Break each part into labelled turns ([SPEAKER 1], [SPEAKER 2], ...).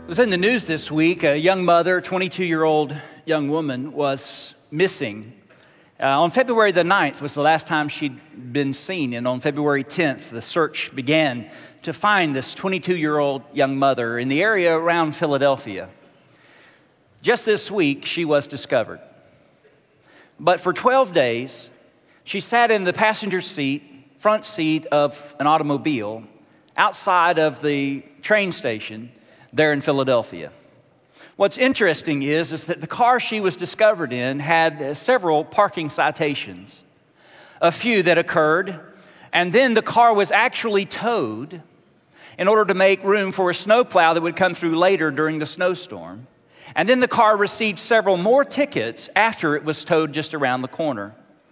[SPEAKER 1] It was in the news this week. A young mother, 22-year-old young woman, was missing. On February the 9th was the last time she'd been seen, and on February 10th, the search began to find this 22-year-old young mother in the area around Philadelphia. Just this week, she was discovered. But for 12 days, she sat in the passenger seat, front seat of an automobile outside of the train station there in Philadelphia. What's interesting is that the car she was discovered in had several parking citations, a few that occurred, and then the car was actually towed in order to make room for a snowplow that would come through later during the snowstorm. And then the car received several more tickets after it was towed just around the corner.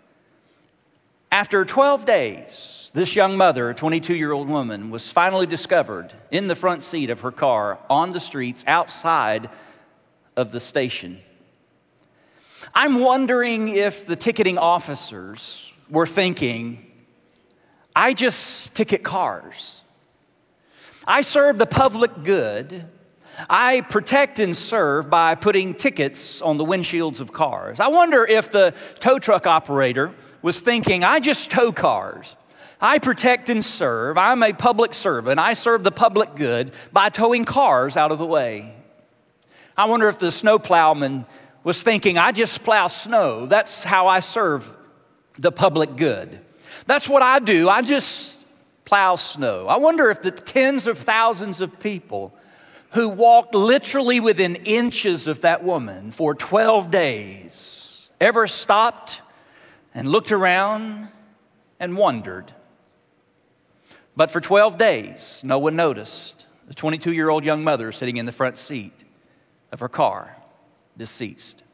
[SPEAKER 1] After 12 days, this young mother, a 22-year-old woman, was finally discovered in the front seat of her car on the streets outside of the station. I'm wondering if the ticketing officers were thinking, I just ticket cars. I serve the public good. I protect and serve by putting tickets on the windshields of cars. I wonder if the tow truck operator was thinking, I just tow cars. I protect and serve. I'm a public servant. I serve the public good by towing cars out of the way. I wonder if the snow plowman was thinking, I just plow snow. That's how I serve the public good. That's what I do. I just plow snow. I wonder if the tens of thousands of people who walked literally within inches of that woman for 12 days ever stopped and looked around and wondered. But for 12 days, no one noticed the 22-year-old young mother sitting in the front seat of her car, deceased.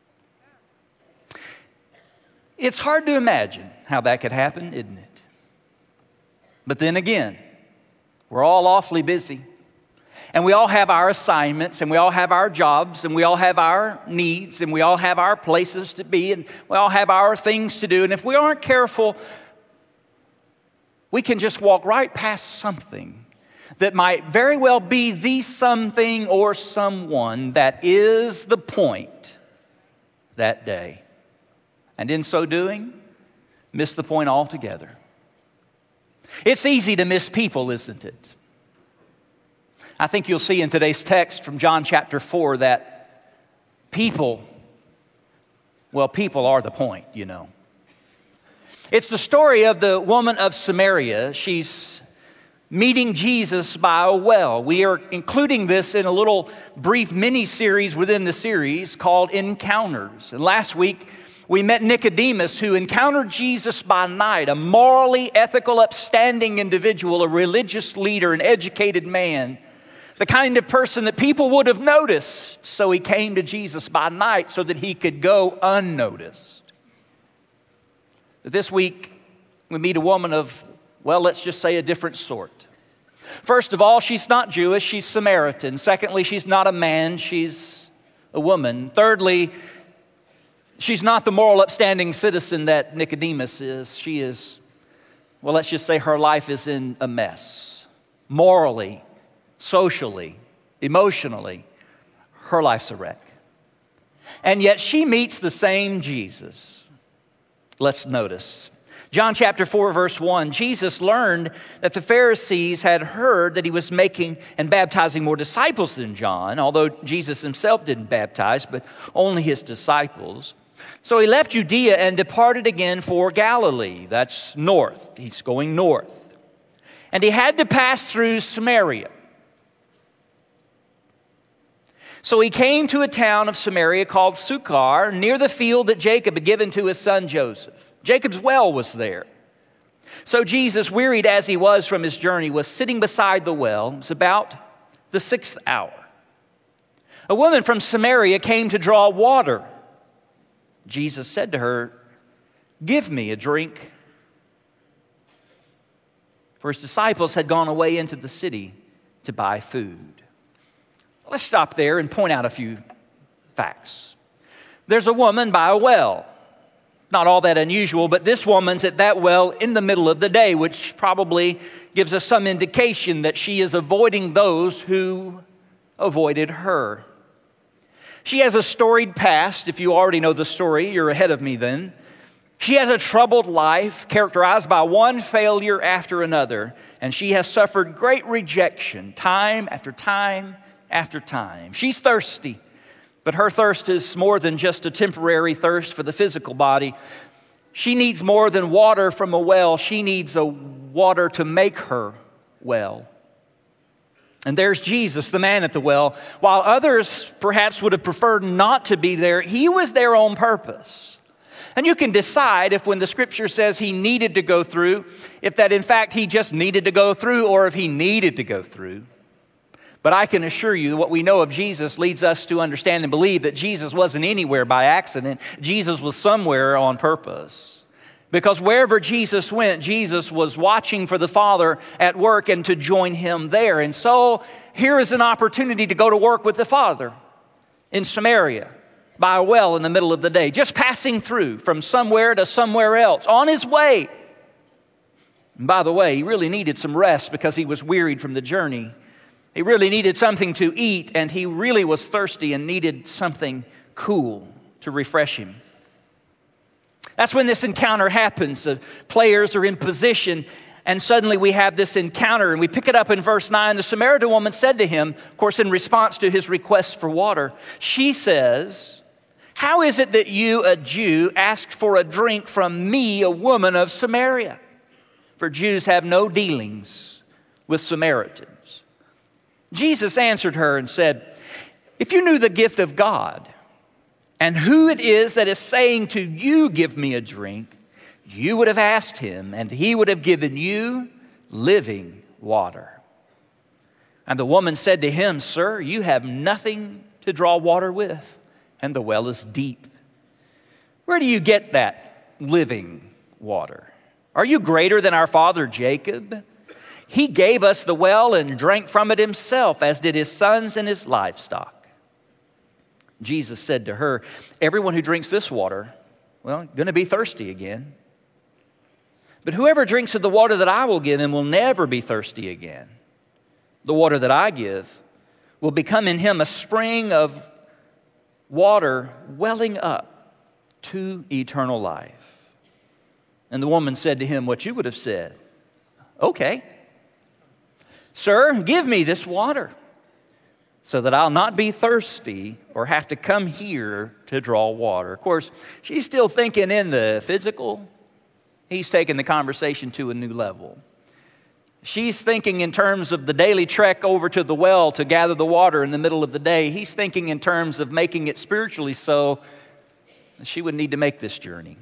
[SPEAKER 1] It's hard to imagine how that could happen, isn't it? But then again, we're all awfully busy. And we all have our assignments, and we all have our jobs, and we all have our needs, and we all have our places to be, and we all have our things to do. And if we aren't careful, we can just walk right past something that might very well be the something or someone that is the point that day. And in so doing, miss the point altogether. It's easy to miss people, isn't it? I think you'll see in today's text from John chapter 4 that people are the point, you know. It's the story of the woman of Samaria. She's meeting Jesus by a well. We are including this in a little brief mini-series within the series called Encounters. And last week, we met Nicodemus, who encountered Jesus by night, a morally, ethical, upstanding individual, a religious leader, an educated man, the kind of person that people would have noticed. So he came to Jesus by night so that he could go unnoticed. But this week, we meet a woman of, well, let's just say a different sort. First of all, she's not Jewish, she's Samaritan. Secondly, she's not a man, she's a woman. Thirdly, she's not the moral, upstanding citizen that Nicodemus is. She is, well, let's just say her life is in a mess. Morally, socially, emotionally, her life's a wreck. And yet she meets the same Jesus. Let's notice. John chapter 4, verse 1, Jesus learned that the Pharisees had heard that he was making and baptizing more disciples than John, although Jesus himself didn't baptize, but only his disciples. So he left Judea and departed again for Galilee. That's north. He's going north. And he had to pass through Samaria. So he came to a town of Samaria called Sychar, near the field that Jacob had given to his son Joseph. Jacob's well was there. So Jesus, wearied as he was from his journey, was sitting beside the well. It was about the 6th hour. A woman from Samaria came to draw water. Jesus said to her, "Give me a drink." For his disciples had gone away into the city to buy food. Let's stop there and point out a few facts. There's a woman by a well. Not all that unusual, but this woman's at that well in the middle of the day, which probably gives us some indication that she is avoiding those who avoided her. She has a storied past. If you already know the story, you're ahead of me then. She has a troubled life characterized by one failure after another, and she has suffered great rejection time after time after time. She's thirsty, but her thirst is more than just a temporary thirst for the physical body. She needs more than water from a well. She needs a water to make her well. And there's Jesus, the man at the well. While others perhaps would have preferred not to be there, he was there on purpose. And you can decide if when the scripture says he needed to go through, if that in fact he just needed to go through or if he needed to go through. But I can assure you what we know of Jesus leads us to understand and believe that Jesus wasn't anywhere by accident. Jesus was somewhere on purpose. Because wherever Jesus went, Jesus was watching for the Father at work and to join him there. And so here is an opportunity to go to work with the Father in Samaria by a well in the middle of the day, just passing through from somewhere to somewhere else on his way. And by the way, he really needed some rest because he was wearied from the journey. He really needed something to eat, and he really was thirsty and needed something cool to refresh him. That's when this encounter happens. The players are in position, and suddenly we have this encounter, and we pick it up in verse 9. The Samaritan woman said to him, of course, in response to his request for water, she says, "How is it that you, a Jew, ask for a drink from me, a woman of Samaria? For Jews have no dealings with Samaritans." Jesus answered her and said, "If you knew the gift of God, and who it is that is saying to you, 'Give me a drink,' you would have asked him, and he would have given you living water." And the woman said to him, "Sir, you have nothing to draw water with, and the well is deep. Where do you get that living water? Are you greater than our father Jacob? He gave us the well and drank from it himself, as did his sons and his livestock." Jesus said to her, "Everyone who drinks this water, going to be thirsty again. But whoever drinks of the water that I will give him will never be thirsty again. The water that I give will become in him a spring of water welling up to eternal life." And the woman said to him what you would have said, "Okay, sir, give me this water, so that I'll not be thirsty or have to come here to draw water." Of course, she's still thinking in the physical. He's taking the conversation to a new level. She's thinking in terms of the daily trek over to the well to gather the water in the middle of the day. He's thinking in terms of making it spiritually so that she would need to make this journey.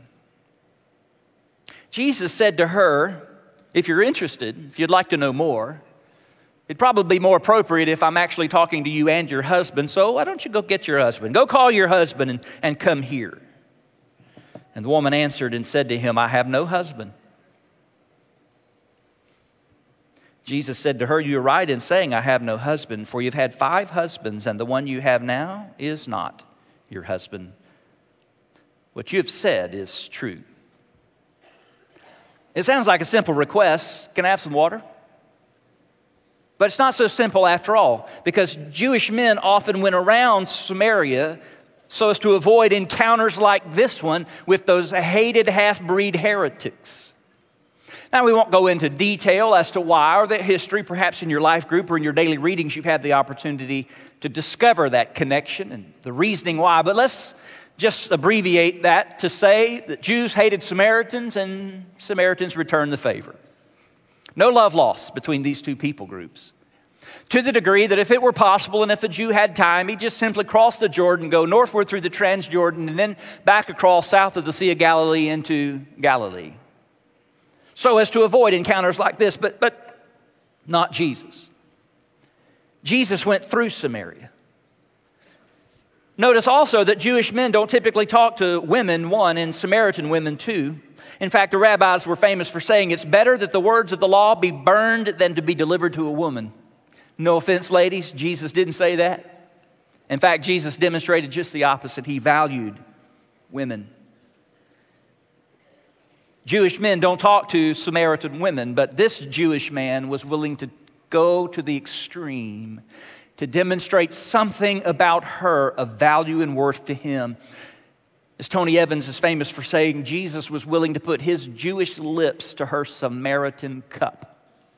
[SPEAKER 1] Jesus said to her, "If you're interested, if you'd like to know more, it'd probably be more appropriate if I'm actually talking to you and your husband. So why don't you go get your husband? Go call your husband and come here." And the woman answered and said to him, "I have no husband." Jesus said to her, "You are right in saying, 'I have no husband,' for you've had 5 husbands, and the one you have now is not your husband. What you have said is true." It sounds like a simple request. Can I have some water? But it's not so simple after all, because Jewish men often went around Samaria so as to avoid encounters like this one with those hated half-breed heretics. Now, we won't go into detail as to why or the history. Perhaps in your life group or in your daily readings, you've had the opportunity to discover that connection and the reasoning why. But let's just abbreviate that to say that Jews hated Samaritans and Samaritans returned the favor. No love lost between these two people groups. To the degree that if it were possible and if a Jew had time, he'd just simply cross the Jordan, go northward through the Transjordan, and then back across south of the Sea of Galilee into Galilee, so as to avoid encounters like this, but not Jesus. Jesus went through Samaria. Notice also that Jewish men don't typically talk to women, one, and Samaritan women, two. In fact, the rabbis were famous for saying it's better that the words of the law be burned than to be delivered to a woman. No offense, ladies, Jesus didn't say that. In fact, Jesus demonstrated just the opposite. He valued women. Jewish men don't talk to Samaritan women, but this Jewish man was willing to go to the extreme to demonstrate something about her of value and worth to him. As Tony Evans is famous for saying, Jesus was willing to put his Jewish lips to her Samaritan cup.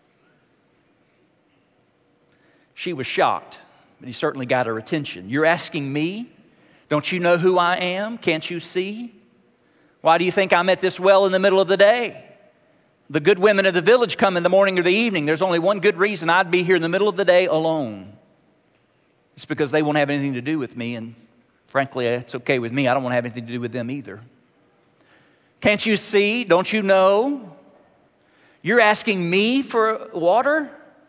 [SPEAKER 1] She was shocked, but he certainly got her attention. You're asking me? Don't you know who I am? Can't you see? Why do you think I'm at this well in the middle of the day? The good women of the village come in the morning or the evening. There's only one good reason I'd be here in the middle of the day alone. It's because they won't have anything to do with me, and frankly, it's okay with me. I don't want to have anything to do with them either. Can't you see? Don't you know? You're asking me for water?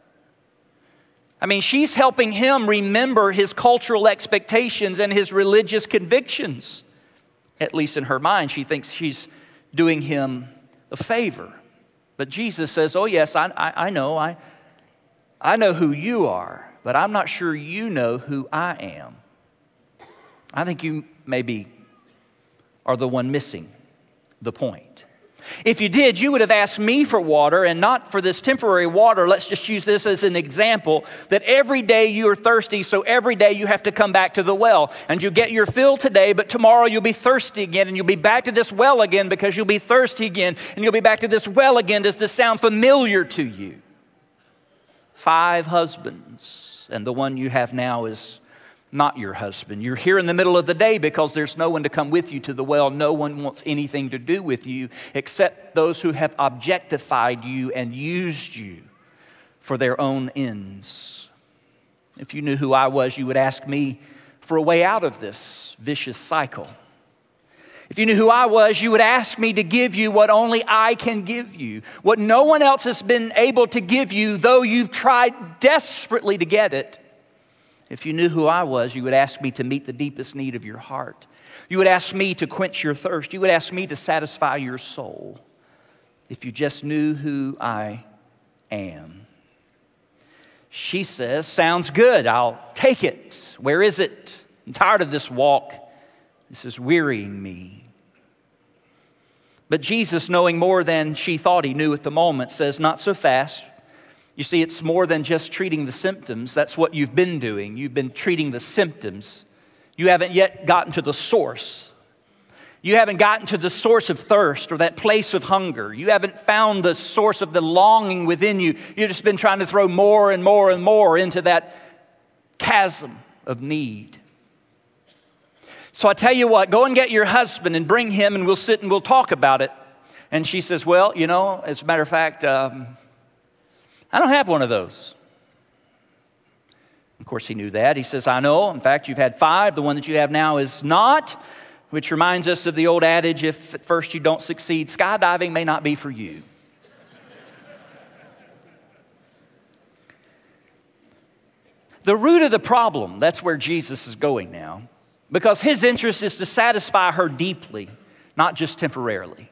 [SPEAKER 1] I mean, she's helping him remember his cultural expectations and his religious convictions. At least in her mind, she thinks she's doing him a favor. But Jesus says, oh yes, I know. I know who you are, but I'm not sure you know who I am. I think you maybe are the one missing the point. If you did, you would have asked me for water and not for this temporary water. Let's just use this as an example that every day you are thirsty, so every day you have to come back to the well. And you get your fill today, but tomorrow you'll be thirsty again, and you'll be back to this well again because you'll be thirsty again, and you'll be back to this well again. Does this sound familiar to you? 5 husbands, and the one you have now is not your husband. You're here in the middle of the day because there's no one to come with you to the well. No one wants anything to do with you except those who have objectified you and used you for their own ends. If you knew who I was, you would ask me for a way out of this vicious cycle. If you knew who I was, you would ask me to give you what only I can give you, what no one else has been able to give you, though you've tried desperately to get it. If you knew who I was, you would ask me to meet the deepest need of your heart. You would ask me to quench your thirst. You would ask me to satisfy your soul. If you just knew who I am. She says, sounds good. I'll take it. Where is it? I'm tired of this walk. This is wearying me. But Jesus, knowing more than she thought he knew at the moment, says, not so fast. You see, it's more than just treating the symptoms. That's what you've been doing. You've been treating the symptoms. You haven't yet gotten to the source. You haven't gotten to the source of thirst or that place of hunger. You haven't found the source of the longing within you. You've just been trying to throw more and more and more into that chasm of need. So I tell you what, go and get your husband and bring him and we'll sit and we'll talk about it. And she says, well, you know, as a matter of fact, I don't have one of those. Of course, he knew that. He says, I know. In fact, you've had 5. The one that you have now is not, which reminds us of the old adage, if at first you don't succeed, skydiving may not be for you. The root of the problem, that's where Jesus is going now, because his interest is to satisfy her deeply, not just temporarily.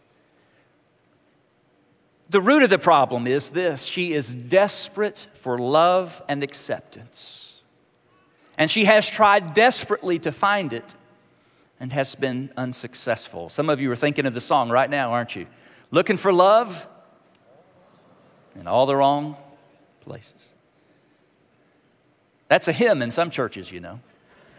[SPEAKER 1] The root of the problem is this: she is desperate for love and acceptance. And she has tried desperately to find it and has been unsuccessful. Some of you are thinking of the song right now, aren't you? Looking for love in all the wrong places. That's a hymn in some churches, you know.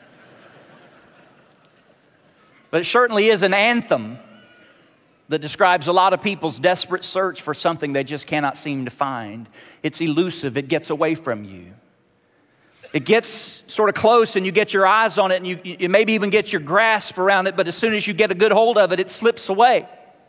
[SPEAKER 1] But it certainly is an anthem that describes a lot of people's desperate search for something they just cannot seem to find. It's elusive. It gets away from you. It gets sort of close and you get your eyes on it and you maybe even get your grasp around it, but as soon as you get a good hold of it, it slips away.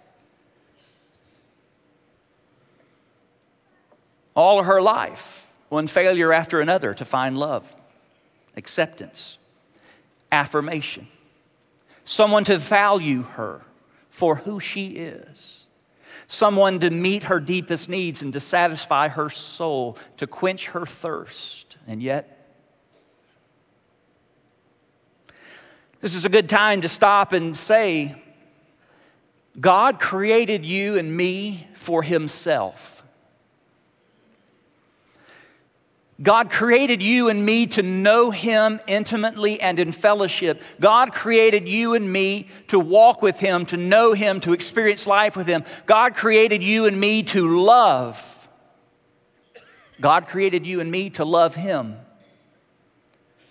[SPEAKER 1] All of her life, one failure after another to find love, acceptance, affirmation, someone to value her for who she is. Someone to meet her deepest needs and to satisfy her soul, to quench her thirst. And yet, this is a good time to stop and say, God created you and me for himself. God created you and me to know him intimately and in fellowship. God created you and me to walk with him, to know him, to experience life with him. God created you and me to love. God created you and me to love him.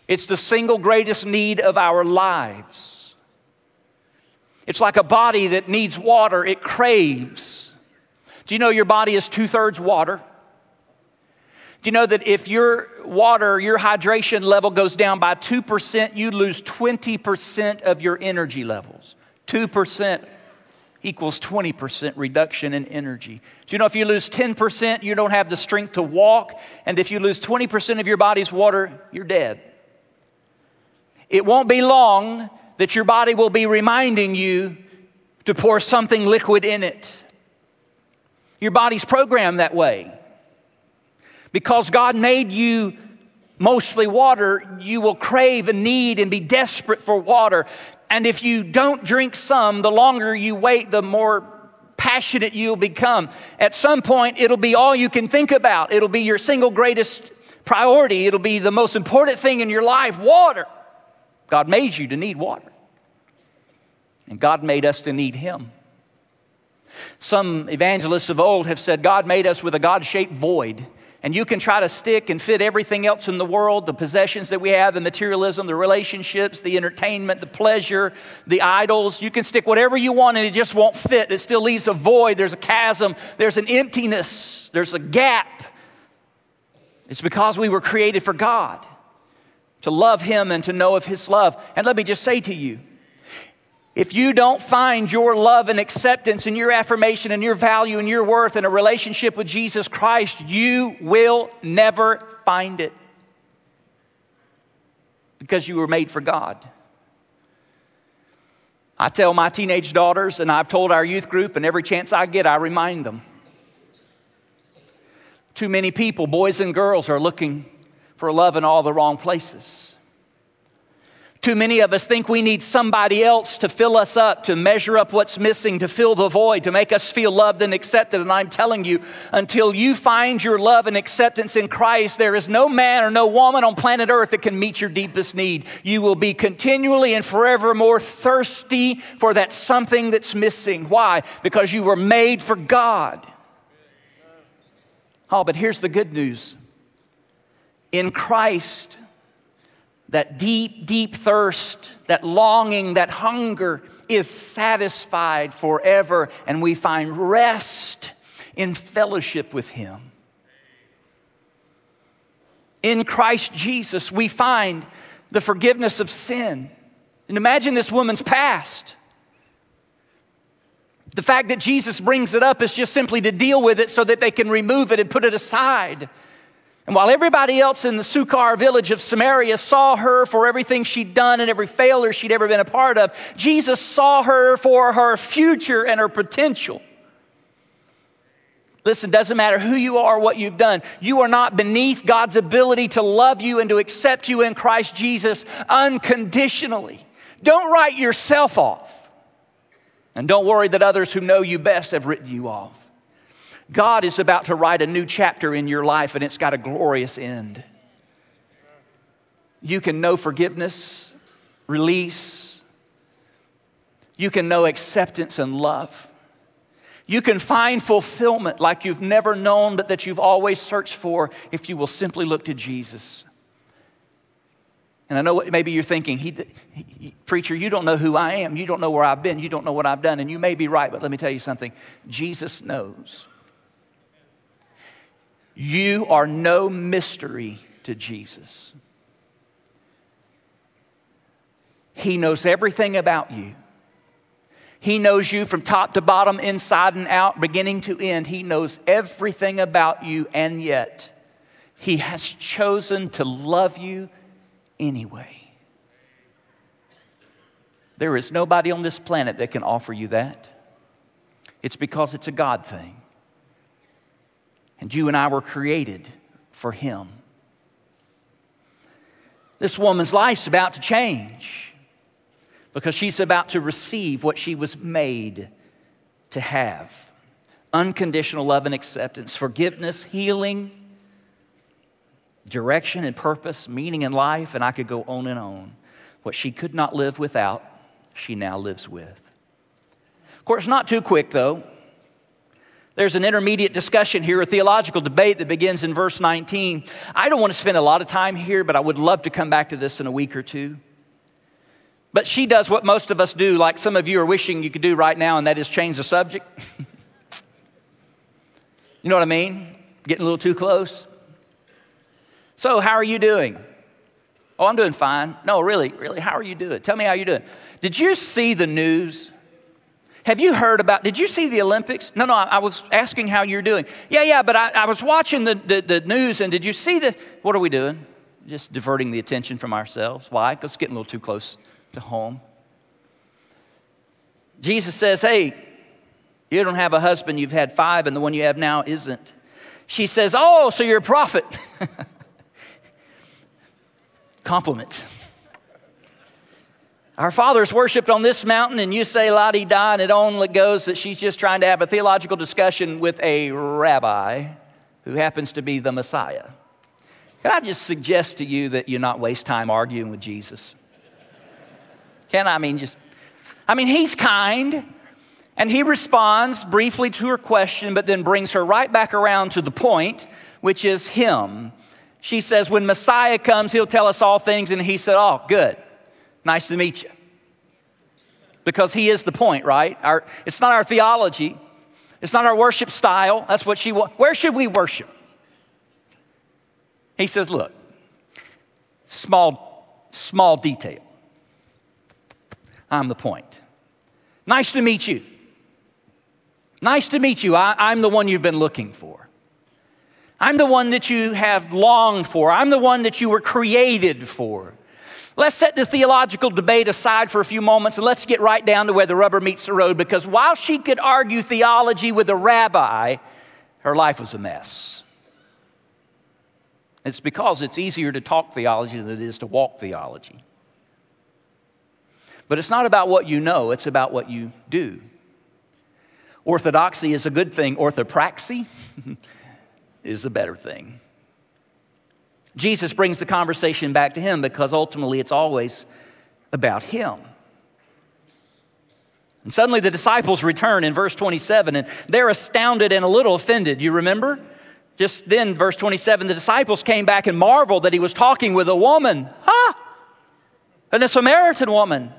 [SPEAKER 1] It's the single greatest need of our lives. It's like a body that needs water. It craves. Do you know your body is 2/3 water? Do you know that if your hydration level goes down by 2%, you lose 20% of your energy levels? 2% equals 20% reduction in energy. Do you know if you lose 10%, you don't have the strength to walk? And if you lose 20% of your body's water, you're dead. It won't be long that your body will be reminding you to pour something liquid in it. Your body's programmed that way. Because God made you mostly water, you will crave and need and be desperate for water. And if you don't drink some, the longer you wait, the more passionate you'll become. At some point, it'll be all you can think about. It'll be your single greatest priority. It'll be the most important thing in your life, water. God made you to need water. And God made us to need Him. Some evangelists of old have said God made us with a God-shaped void. And you can try to stick and fit everything else in the world, the possessions that we have, the materialism, the relationships, the entertainment, the pleasure, the idols. You can stick whatever you want and it just won't fit. It still leaves a void. There's a chasm. There's an emptiness. There's a gap. It's because we were created for God, to love Him and to know of His love. And let me just say to you, if you don't find your love and acceptance and your affirmation and your value and your worth in a relationship with Jesus Christ, you will never find it. Because you were made for God. I tell my teenage daughters, and I've told our youth group, and every chance I get, I remind them. Too many people, boys and girls, are looking for love in all the wrong places. Too many of us think we need somebody else to fill us up, to measure up what's missing, to fill the void, to make us feel loved and accepted. And I'm telling you, until you find your love and acceptance in Christ, there is no man or no woman on planet Earth that can meet your deepest need. You will be continually and forevermore thirsty for that something that's missing. Why? Because you were made for God. Oh, but here's the good news. In Christ, that deep, deep thirst, that longing, that hunger is satisfied forever, and we find rest in fellowship with Him. In Christ Jesus, we find the forgiveness of sin. And imagine this woman's past. The fact that Jesus brings it up is just simply to deal with it so that they can remove it and put it aside. And while everybody else in the Sychar village of Samaria saw her for everything she'd done and every failure she'd ever been a part of, Jesus saw her for her future and her potential. Listen, doesn't matter who you are, what you've done. You are not beneath God's ability to love you and to accept you in Christ Jesus unconditionally. Don't write yourself off. And don't worry that others who know you best have written you off. God is about to write a new chapter in your life, and it's got a glorious end. You can know forgiveness, release. You can know acceptance and love. You can find fulfillment like you've never known, but that you've always searched for if you will simply look to Jesus. And I know what maybe you're thinking, preacher, you don't know who I am. You don't know where I've been. You don't know what I've done. And you may be right, but let me tell you something. Jesus knows. You are no mystery to Jesus. He knows everything about you. He knows you from top to bottom, inside and out, beginning to end. He knows everything about you, and yet He has chosen to love you anyway. There is nobody on this planet that can offer you that. It's because it's a God thing. And you and I were created for Him. This woman's life's about to change because she's about to receive what she was made to have. Unconditional love and acceptance, forgiveness, healing, direction and purpose, meaning in life, and I could go on and on. What she could not live without, she now lives with. Of course, not too quick though. There's an intermediate discussion here, a theological debate that begins in verse 19. I don't want to spend a lot of time here, but I would love to come back to this in a week or two. But she does what most of us do, like some of you are wishing you could do right now, and that is change the subject. You know what I mean? Getting a little too close. So how are you doing? Oh, I'm doing fine. No, really, how are you doing? Tell me how you're doing. Did you see the news? Have you heard did you see the Olympics? No, I was asking how you're doing. Yeah, but I was watching the news, and did you see what are we doing? Just diverting the attention from ourselves. Why? Because it's getting a little too close to home. Jesus says, hey, you don't have a husband, you've had 5, and the one you have now isn't. She says, oh, so you're a prophet. Compliment. Our fathers worshiped on this mountain, and you say la-di-da, and it only goes that she's just trying to have a theological discussion with a rabbi who happens to be the Messiah. Can I just suggest to you that you not waste time arguing with Jesus? He's kind, and he responds briefly to her question, but then brings her right back around to the point, which is him. She says, when Messiah comes, he'll tell us all things, and he said, oh, good. Nice to meet you. Because he is the point, right? It's not our theology. It's not our worship style. That's what she wants. Where should we worship? He says, look, small detail. I'm the point. Nice to meet you. Nice to meet you. I'm the one you've been looking for. I'm the one that you have longed for. I'm the one that you were created for. Let's set the theological debate aside for a few moments and let's get right down to where the rubber meets the road, because while she could argue theology with a rabbi, her life was a mess. It's because it's easier to talk theology than it is to walk theology. But it's not about what you know, it's about what you do. Orthodoxy is a good thing. Orthopraxy is a better thing. Jesus brings the conversation back to him because ultimately it's always about him. And suddenly the disciples return in verse 27, and they're astounded and a little offended. You remember? Just then, verse 27, the disciples came back and marveled that he was talking with a woman. And a Samaritan woman.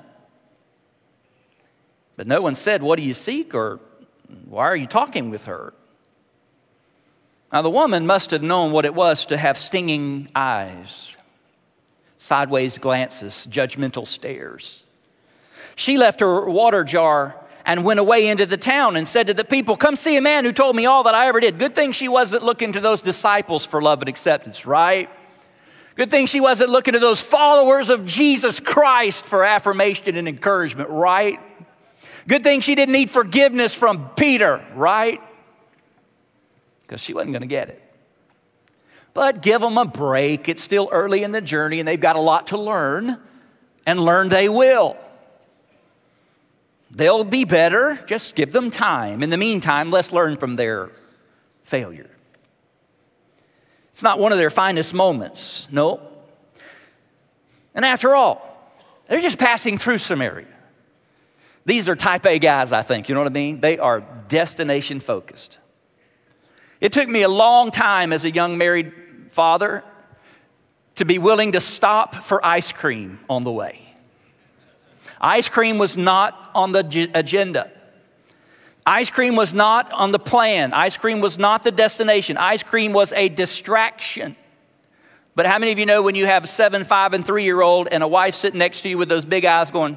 [SPEAKER 1] But no one said, what do you seek? Or why are you talking with her? Now, the woman must have known what it was to have stinging eyes, sideways glances, judgmental stares. She left her water jar and went away into the town and said to the people, come see a man who told me all that I ever did. Good thing she wasn't looking to those disciples for love and acceptance, right? Good thing she wasn't looking to those followers of Jesus Christ for affirmation and encouragement, right? Good thing she didn't need forgiveness from Peter, right? Because she wasn't going to get it. But give them a break. It's still early in the journey and they've got a lot to learn, and learn they will. They'll be better. Just give them time. In the meantime, let's learn from their failure. It's not one of their finest moments. No. And after all, they're just passing through Samaria. These are type A guys, I think. You know what I mean? They are destination focused. It took me a long time as a young married father to be willing to stop for ice cream on the way. Ice cream was not on the agenda. Ice cream was not on the plan. Ice cream was not the destination. Ice cream was a distraction. But how many of you know when you have a 7, 5, and 3-year-old and a wife sitting next to you with those big eyes going,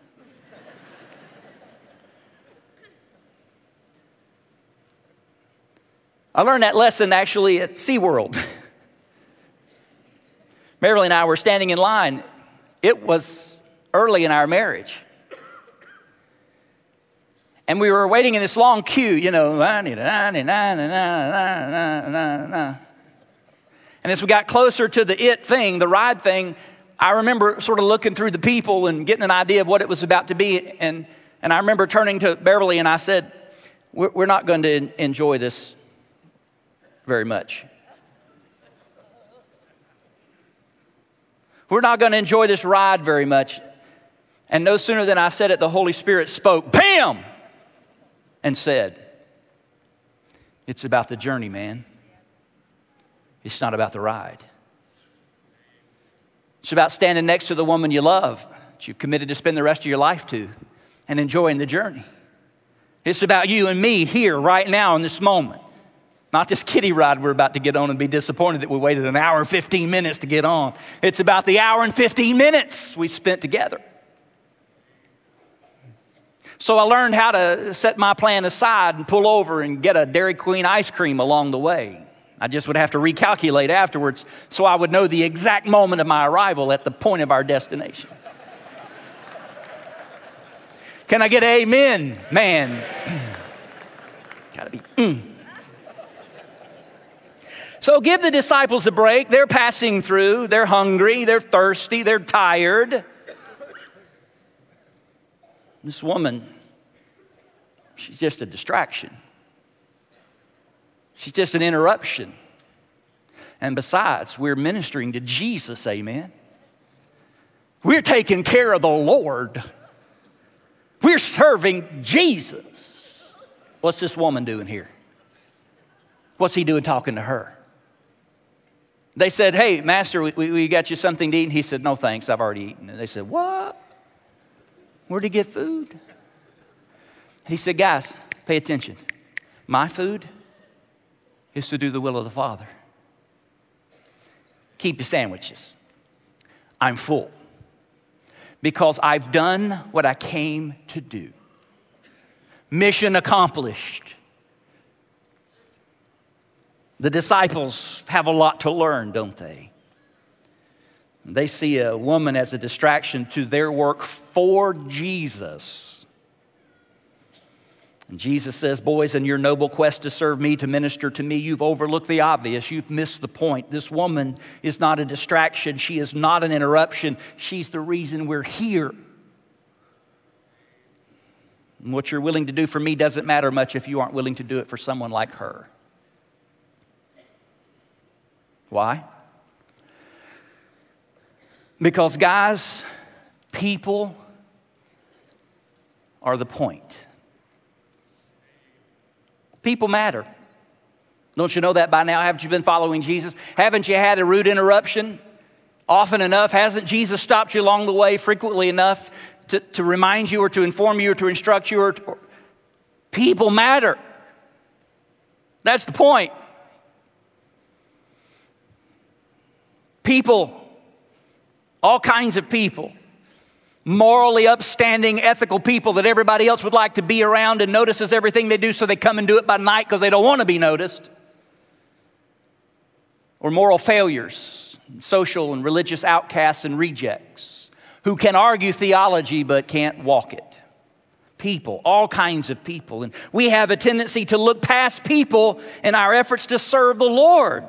[SPEAKER 1] I learned that lesson actually at SeaWorld. Marilyn and I were standing in line. It was early in our marriage. And we were waiting in this long queue, you know. And as we got closer to the ride thing, I remember sort of looking through the people and getting an idea of what it was about to be. And I remember turning to Beverly and I said, we're not going to enjoy this very much. We're not going to enjoy this ride very much. And no sooner than I said it, the Holy Spirit spoke, bam, and said, It's about the journey, man. It's not about the ride. It's about standing next to the woman you love, that you've committed to spend the rest of your life to, and enjoying the journey. It's about you and me here, right now, in this moment. Not this kiddie ride we're about to get on and be disappointed that we waited an hour and 15 minutes to get on. It's about the hour and 15 minutes we spent together. So I learned how to set my plan aside and pull over and get a Dairy Queen ice cream along the way. I just would have to recalculate afterwards so I would know the exact moment of my arrival at the point of our destination. Can I get an amen? Man, gotta be. So give the disciples a break. They're passing through. They're hungry. They're thirsty. They're tired. This woman, she's just a distraction. She's just an interruption. And besides, we're ministering to Jesus, amen? We're taking care of the Lord. We're serving Jesus. What's this woman doing here? What's he doing talking to her? They said, hey, Master, we got you something to eat. And he said, no, thanks, I've already eaten. And they said, what? Where'd he get food? And he said, guys, pay attention. My food is to do the will of the Father. Keep your sandwiches. I'm full because I've done what I came to do. Mission accomplished. The disciples have a lot to learn, don't they? They see a woman as a distraction to their work for Jesus. And Jesus says, boys, in your noble quest to serve me, to minister to me, you've overlooked the obvious. You've missed the point. This woman is not a distraction. She is not an interruption. She's the reason we're here. And what you're willing to do for me doesn't matter much if you aren't willing to do it for someone like her. Why? Because, guys, people are the point. People matter. Don't you know that by now? Haven't you been following Jesus? Haven't you had a rude interruption often enough? Hasn't Jesus stopped you along the way frequently enough to remind you or to inform you or to instruct you? People matter. That's the point. People, all kinds of people, morally upstanding, ethical people that everybody else would like to be around and notices everything they do, so they come and do it by night because they don't want to be noticed. Or moral failures, social and religious outcasts and rejects who can argue theology but can't walk it. People, all kinds of people. And we have a tendency to look past people in our efforts to serve the Lord.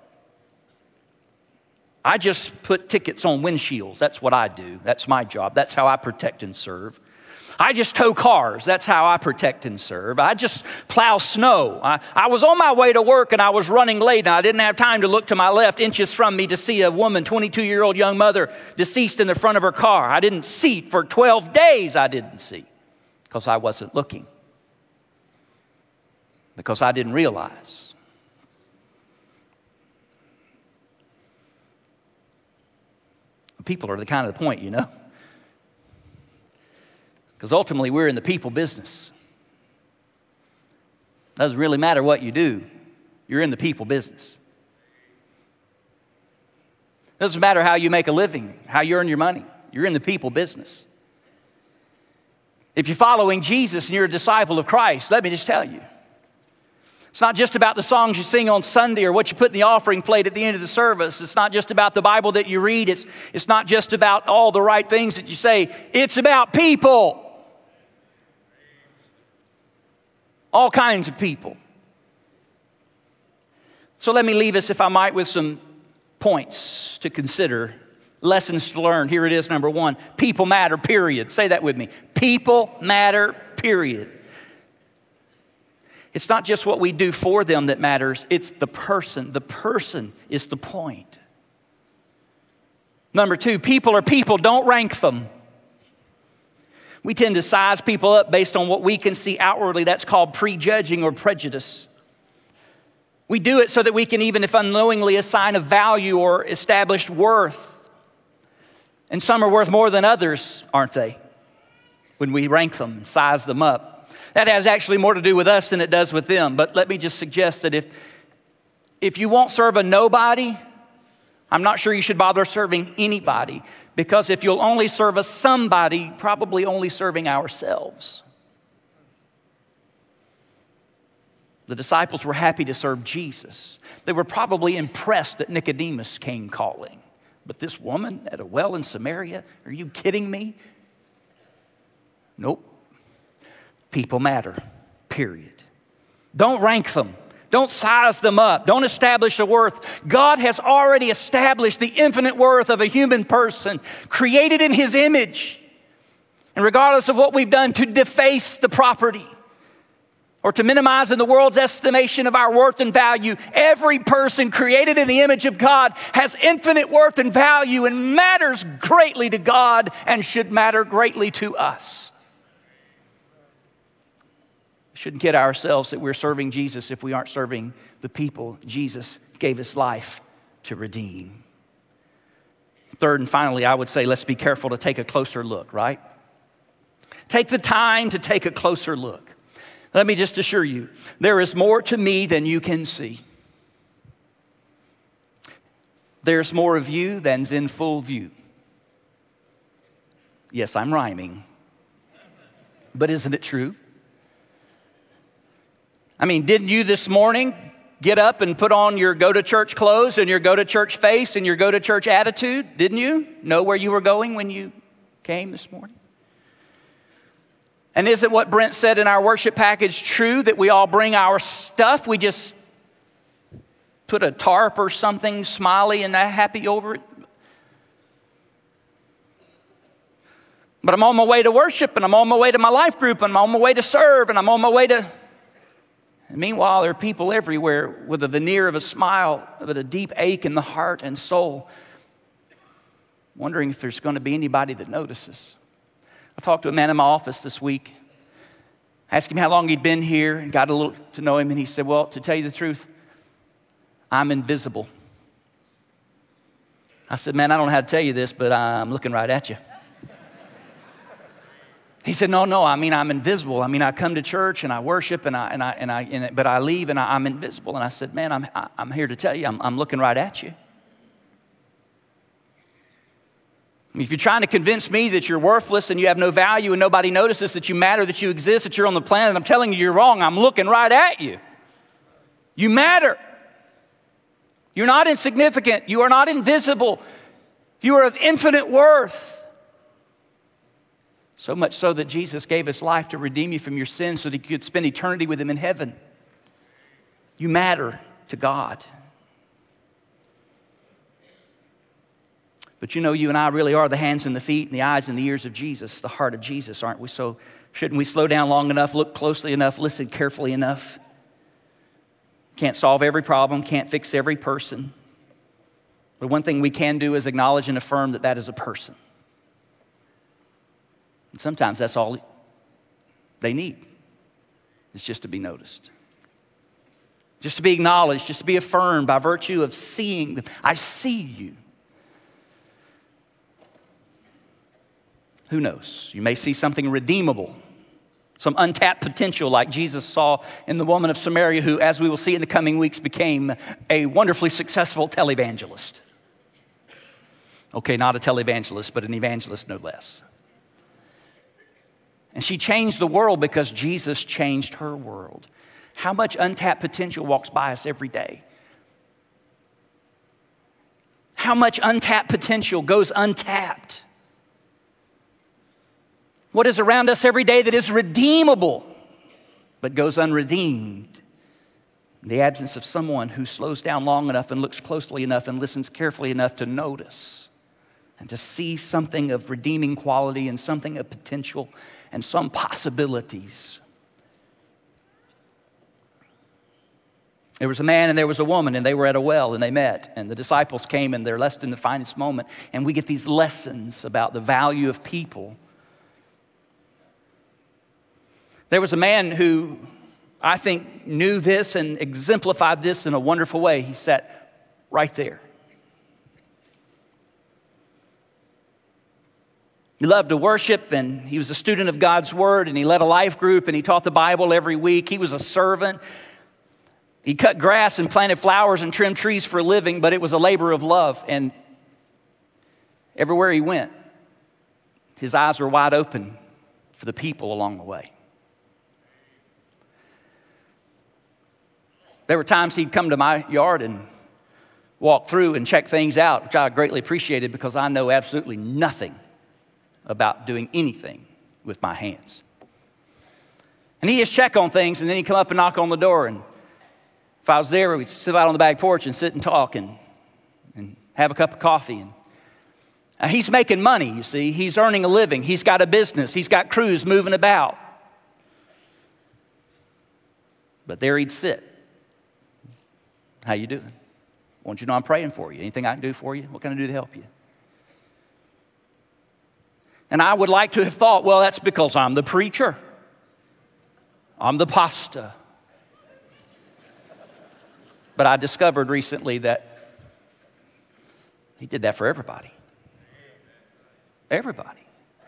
[SPEAKER 1] I just put tickets on windshields. That's what I do. That's my job. That's how I protect and serve. I just tow cars. That's how I protect and serve. I just plow snow. I was on my way to work and I was running late and I didn't have time to look to my left inches from me to see a woman, 22-year-old young mother, deceased in the front of her car. I didn't see for 12 days. I didn't see because I wasn't looking. Because I didn't realize. People are the kind of the point, you know. Because ultimately we're in the people business. Doesn't really matter what you do. You're in the people business. Doesn't matter how you make a living, how you earn your money. You're in the people business. If you're following Jesus and you're a disciple of Christ, let me just tell you. It's not just about the songs you sing on Sunday or what you put in the offering plate at the end of the service. It's not just about the Bible that you read. It's not just about all the right things that you say. It's about people. All kinds of people. So let me leave us, if I might, with some points to consider. Lessons to learn. Here it is, number one. People matter, period. Say that with me. People matter, period. It's not just what we do for them that matters. It's the person. The person is the point. Number two, people are people. Don't rank them. We tend to size people up based on what we can see outwardly. That's called prejudging or prejudice. We do it so that we can, even if unknowingly, assign a value or establish worth. And some are worth more than others, aren't they? When we rank them and size them up. That has actually more to do with us than it does with them. But let me just suggest that if you won't serve a nobody, I'm not sure you should bother serving anybody. Because if you'll only serve a somebody, probably only serving ourselves. The disciples were happy to serve Jesus. They were probably impressed that Nicodemus came calling. But this woman at a well in Samaria, are you kidding me? Nope. People matter, period. Don't rank them. Don't size them up. Don't establish a worth. God has already established the infinite worth of a human person, created in His image. And regardless of what we've done to deface the property, or to minimize in the world's estimation of our worth and value, every person created in the image of God has infinite worth and value and matters greatly to God and should matter greatly to us. We shouldn't kid ourselves that we're serving Jesus if we aren't serving the people Jesus gave His life to redeem. Third and finally, I would say let's be careful to take a closer look, right? Take the time to take a closer look. Let me just assure you, there is more to me than you can see. There's more of you than's in full view. Yes, I'm rhyming, but isn't it true? I mean, didn't you this morning get up and put on your go-to-church clothes and your go-to-church face and your go-to-church attitude? Didn't you know where you were going when you came this morning? And isn't what Brent said in our worship package true, that we all bring our stuff? We just put a tarp or something smiley and happy over it. But I'm on my way to worship, and I'm on my way to my life group, and I'm on my way to serve, and I'm on my way to... And meanwhile, there are people everywhere with a veneer of a smile, but a deep ache in the heart and soul, wondering if there's going to be anybody that notices. I talked to a man in my office this week. I asked him how long he'd been here and got a little to know him. And he said, well, to tell you the truth, I'm invisible. I said, man, I don't know how to tell you this, but I'm looking right at you. He said, no, I mean, I'm invisible. I mean, I come to church and I worship but I leave and I'm invisible. And I said, man, I'm here to tell you, I'm looking right at you. If you're trying to convince me that you're worthless and you have no value and nobody notices that you matter, that you exist, that you're on the planet, I'm telling you you're wrong. I'm looking right at you. You matter. You're not insignificant. You are not invisible. You are of infinite worth. So much so that Jesus gave His life to redeem you from your sins so that you could spend eternity with Him in heaven. You matter to God. But you know, you and I really are the hands and the feet and the eyes and the ears of Jesus, the heart of Jesus, aren't we? So shouldn't we slow down long enough, look closely enough, listen carefully enough? Can't solve every problem, can't fix every person. But one thing we can do is acknowledge and affirm that that is a person. And sometimes that's all they need. It's just to be noticed. Just to be acknowledged, just to be affirmed by virtue of seeing them. I see you. Who knows? You may see something redeemable, some untapped potential like Jesus saw in the woman of Samaria who, as we will see in the coming weeks, became a wonderfully successful televangelist. Okay, not a televangelist, but an evangelist no less. And she changed the world because Jesus changed her world. How much untapped potential walks by us every day? How much untapped potential goes untapped? What is around us every day that is redeemable but goes unredeemed? In the absence of someone who slows down long enough and looks closely enough and listens carefully enough to notice and to see something of redeeming quality and something of potential and some possibilities. There was a man and there was a woman and they were at a well and they met, and the disciples came and they're left in the finest moment, and we get these lessons about the value of people. There was a man who I think, knew this and exemplified this in a wonderful way. He sat right there. He loved to worship, and he was a student of God's Word, and he led a life group, and he taught the Bible every week. He was a servant. He cut grass and planted flowers and trimmed trees for a living, but it was a labor of love. And everywhere he went, his eyes were wide open for the people along the way. There were times he'd come to my yard and walk through and check things out, which I greatly appreciated because I know absolutely nothing about doing anything with my hands. And he'd just check on things, and then he'd come up and knock on the door. And if I was there, we'd sit out on the back porch and sit and talk and have a cup of coffee. And he's making money, you see. He's earning a living. He's got a business. He's got crews moving about. But there he'd sit. How you doing? I want you to know I'm praying for you. Anything I can do for you? What can I do to help you? And I would like to have thought, well, that's because I'm the preacher. I'm the pastor. But I discovered recently that he did that for everybody. Everybody.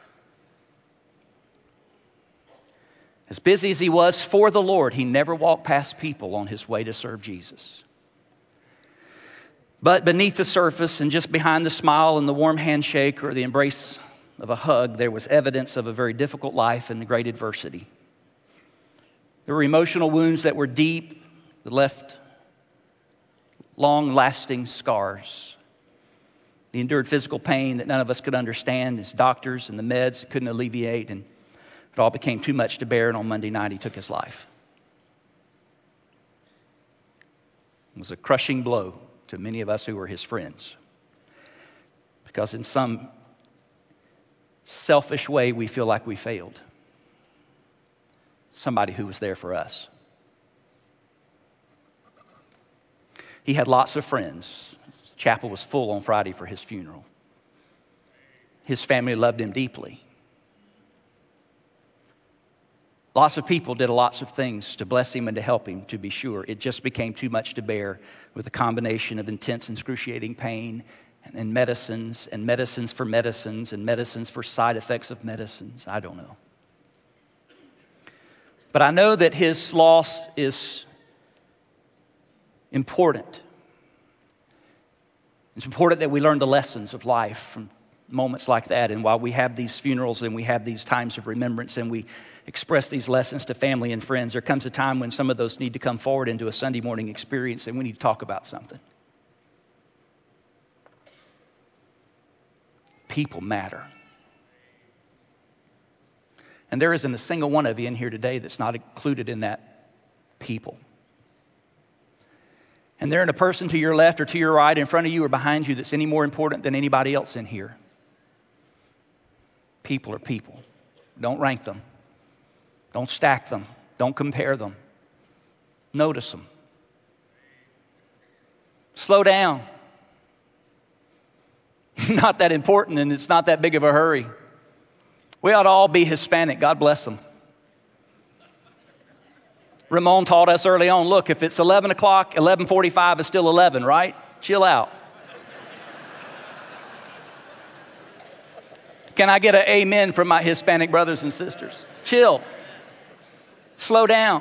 [SPEAKER 1] As busy as he was for the Lord, he never walked past people on his way to serve Jesus. But beneath the surface and just behind the smile and the warm handshake or the embrace of a hug, there was evidence of a very difficult life and great adversity. There were emotional wounds that were deep, that left long-lasting scars. He endured physical pain that none of us could understand. His doctors and the meds couldn't alleviate, and it all became too much to bear, and on Monday night he took his life. It was a crushing blow to many of us who were his friends, because in some selfish way we feel like we failed somebody who was there for us. He had lots of friends. The chapel was full on Friday for his funeral. His family loved him deeply. Lots of people did lots of things to bless him and to help him, to be sure. It just became too much to bear with a combination of intense and excruciating pain and medicines and medicines for medicines and medicines for side effects of medicines. I don't know. But I know that his loss is important. It's important that we learn the lessons of life from moments like that. And while we have these funerals and we have these times of remembrance and we express these lessons to family and friends, there comes a time when some of those need to come forward into a Sunday morning experience, and we need to talk about something. People matter. And there isn't a single one of you in here today that's not included in that people. And there isn't a person to your left or to your right, in front of you or behind you, that's any more important than anybody else in here. People are people. Don't rank them. Don't stack them. Don't compare them. Notice them. Slow down. Not that important, and it's not that big of a hurry. We ought to all be Hispanic. God bless them. Ramon taught us early on, look, if it's 11 o'clock, 11:45 is still 11, right? Chill out. Can I get an amen from my Hispanic brothers and sisters? Chill. Slow down.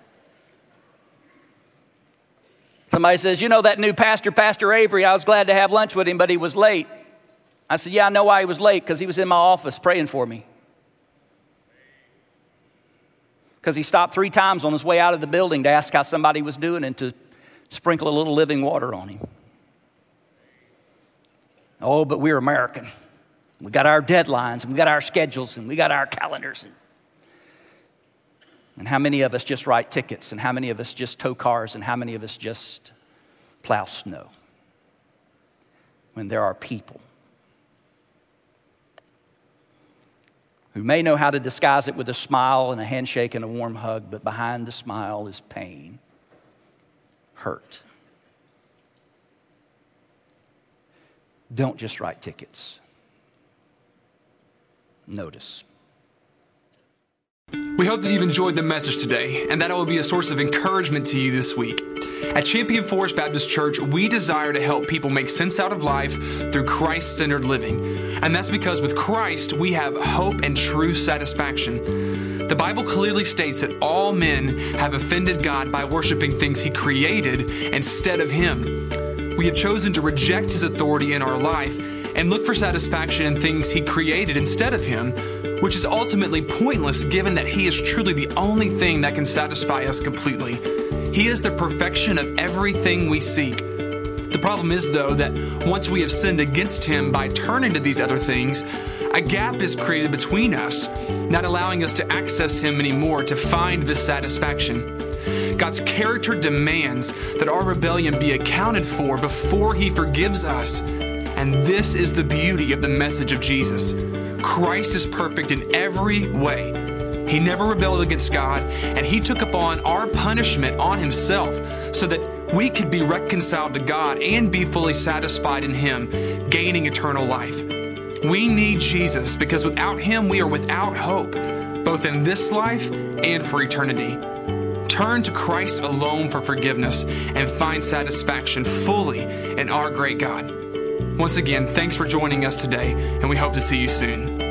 [SPEAKER 1] Somebody says, you know that new pastor, Pastor Avery, I was glad to have lunch with him, but he was late. I said, yeah, I know why he was late, because he was in my office praying for me. Because he stopped 3 times on his way out of the building to ask how somebody was doing and to sprinkle a little living water on him. Oh, but we're American. We got our deadlines, and we got our schedules, and we got our calendars. And how many of us just write tickets, and how many of us just tow cars, and how many of us just plow snow? When there are people who may know how to disguise it with a smile and a handshake and a warm hug, but behind the smile is pain, hurt. Don't just write tickets. Notice.
[SPEAKER 2] We hope that you've enjoyed the message today and that it will be a source of encouragement to you this week. At Champion Forest Baptist Church, we desire to help people make sense out of life through Christ-centered living. And that's because with Christ, we have hope and true satisfaction. The Bible clearly states that all men have offended God by worshiping things He created instead of Him. We have chosen to reject His authority in our life and look for satisfaction in things He created instead of Him, which is ultimately pointless given that He is truly the only thing that can satisfy us completely. He is the perfection of everything we seek. The problem is, though, that once we have sinned against Him by turning to these other things, a gap is created between us, not allowing us to access Him anymore to find this satisfaction. God's character demands that our rebellion be accounted for before He forgives us. And this is the beauty of the message of Jesus. Christ is perfect in every way. He never rebelled against God, and He took upon our punishment on Himself so that we could be reconciled to God and be fully satisfied in Him, gaining eternal life. We need Jesus because without Him we are without hope, both in this life and for eternity. Turn to Christ alone for forgiveness and find satisfaction fully in our great God. Once again, thanks for joining us today, and we hope to see you soon.